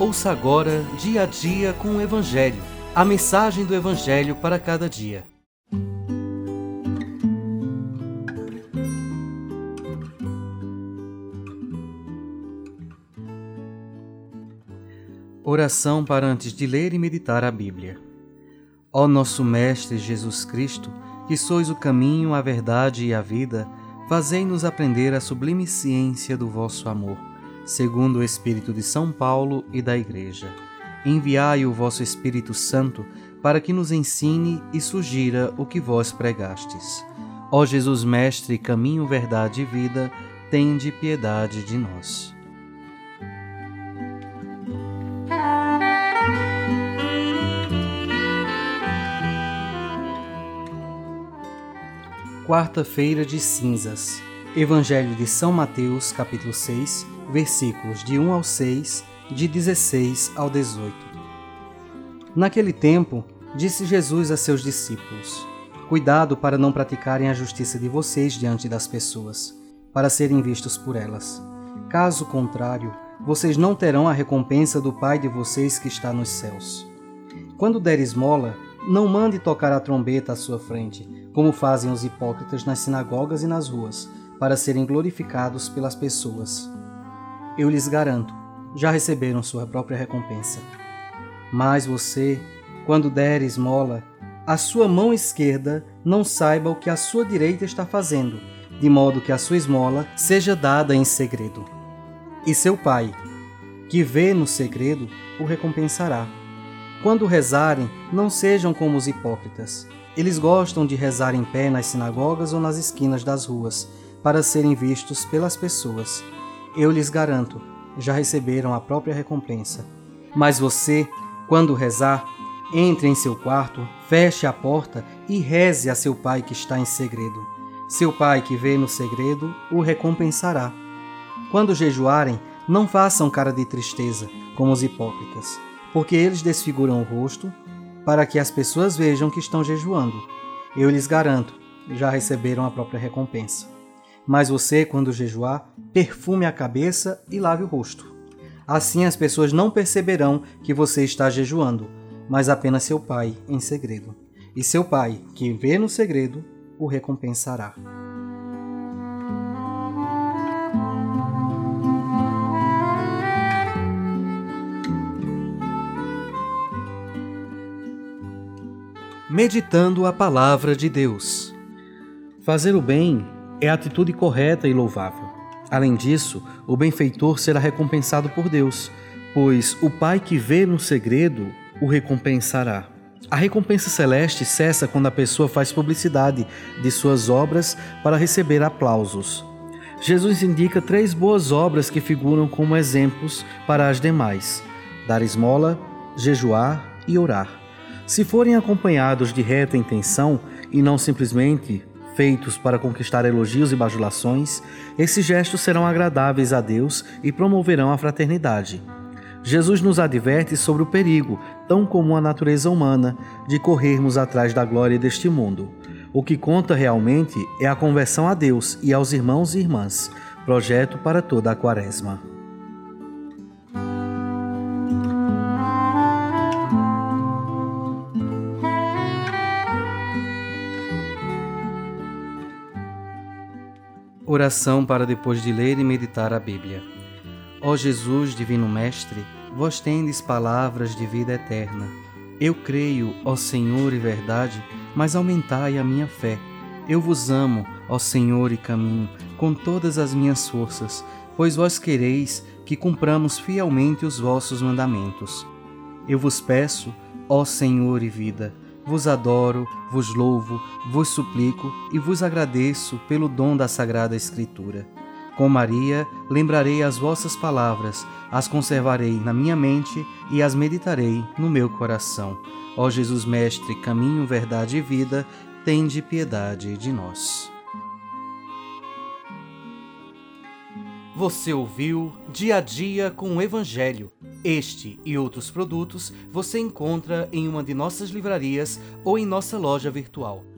Ouça agora Dia a Dia com o Evangelho, a mensagem do Evangelho para cada dia. Oração para antes de ler e meditar a Bíblia. Ó nosso Mestre Jesus Cristo, que sois o caminho, a verdade e a vida, fazei-nos aprender a sublime ciência do vosso amor, segundo o Espírito de São Paulo e da Igreja. Enviai o vosso Espírito Santo para que nos ensine e sugira o que vós pregastes. Ó Jesus Mestre, caminho, verdade e vida, tende piedade de nós. Quarta-feira de Cinzas. Evangelho de São Mateus, capítulo 6, versículos de 1 ao 6, de 16 ao 18. Naquele tempo, disse Jesus a seus discípulos: Cuidado para não praticarem a justiça de vocês diante das pessoas, para serem vistos por elas. Caso contrário, vocês não terão a recompensa do Pai de vocês que está nos céus. Quando der esmola, não mande tocar a trombeta à sua frente, como fazem os hipócritas nas sinagogas e nas ruas, para serem glorificados pelas pessoas. Eu lhes garanto, já receberam sua própria recompensa. Mas você, quando der esmola, a sua mão esquerda não saiba o que a sua direita está fazendo, de modo que a sua esmola seja dada em segredo. E seu Pai, que vê no segredo, o recompensará. Quando rezarem, não sejam como os hipócritas. Eles gostam de rezar em pé nas sinagogas ou nas esquinas das ruas, para serem vistos pelas pessoas. Eu lhes garanto, já receberam a própria recompensa. Mas você, quando rezar, entre em seu quarto, feche a porta e reze a seu Pai que está em segredo. Seu Pai que vê no segredo o recompensará. Quando jejuarem, não façam cara de tristeza, como os hipócritas, porque eles desfiguram o rosto, para que as pessoas vejam que estão jejuando. Eu lhes garanto, já receberam a própria recompensa. Mas você, quando jejuar, perfume a cabeça e lave o rosto. Assim as pessoas não perceberão que você está jejuando, mas apenas seu Pai em segredo. E seu Pai, que vê no segredo, o recompensará. Meditando a Palavra de Deus. Fazer o bem é a atitude correta e louvável. Além disso, o benfeitor será recompensado por Deus, pois o Pai que vê no segredo o recompensará. A recompensa celeste cessa quando a pessoa faz publicidade de suas obras para receber aplausos. Jesus indica 3 boas obras que figuram como exemplos para as demais: dar esmola, jejuar e orar. Se forem acompanhados de reta intenção e não simplesmente feitos para conquistar elogios e bajulações, esses gestos serão agradáveis a Deus e promoverão a fraternidade. Jesus nos adverte sobre o perigo, tão comum à natureza humana, de corrermos atrás da glória deste mundo. O que conta realmente é a conversão a Deus e aos irmãos e irmãs, projeto para toda a Quaresma. Oração para depois de ler e meditar a Bíblia. Ó Jesus, Divino Mestre, vós tendes palavras de vida eterna. Eu creio, ó Senhor e verdade, mas aumentai a minha fé. Eu vos amo, ó Senhor e caminho, com todas as minhas forças, pois vós quereis que cumpramos fielmente os vossos mandamentos. Eu vos peço, ó Senhor e vida, vos adoro, vos louvo, vos suplico e vos agradeço pelo dom da Sagrada Escritura. Com Maria, lembrarei as vossas palavras, as conservarei na minha mente e as meditarei no meu coração. Ó Jesus Mestre, caminho, verdade e vida, tende piedade de nós. Você ouviu Dia a Dia com o Evangelho. Este e outros produtos você encontra em uma de nossas livrarias ou em nossa loja virtual.